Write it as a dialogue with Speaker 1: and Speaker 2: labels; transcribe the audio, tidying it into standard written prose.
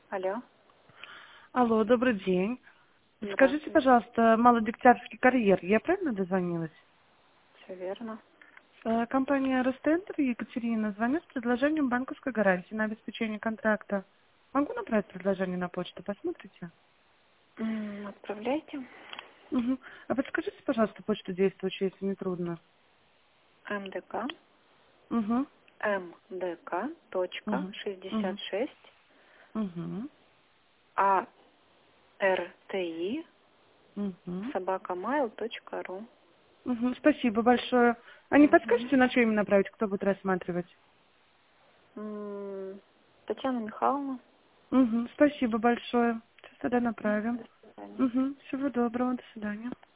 Speaker 1: Алло.
Speaker 2: Алло, добрый день. Скажите,
Speaker 1: Здравствуйте.
Speaker 2: пожалуйста, Малодегтярский карьер, я правильно дозвонилась?
Speaker 1: Все верно.
Speaker 2: Компания Ростендер, Екатерина, звоню с предложением банковской гарантии на обеспечение контракта. Могу направить предложение на почту, посмотрите?
Speaker 1: Отправляйте.
Speaker 2: Угу. А подскажите, пожалуйста, почту действующую, если не трудно.
Speaker 1: МДК.
Speaker 2: Угу.
Speaker 1: МДК. Точка.
Speaker 2: Угу. Угу.
Speaker 1: 66.
Speaker 2: Угу.
Speaker 1: ARTI.
Speaker 2: Угу.
Speaker 1: Собакамайл.ру.
Speaker 2: Угу. Спасибо большое. А не
Speaker 1: Угу.
Speaker 2: подскажете, на что именно направить, кто будет рассматривать?
Speaker 1: Татьяна Михайловна.
Speaker 2: Угу. Спасибо большое. Сейчас тогда направим.
Speaker 1: До свидания.
Speaker 2: Угу. Всего доброго. До свидания.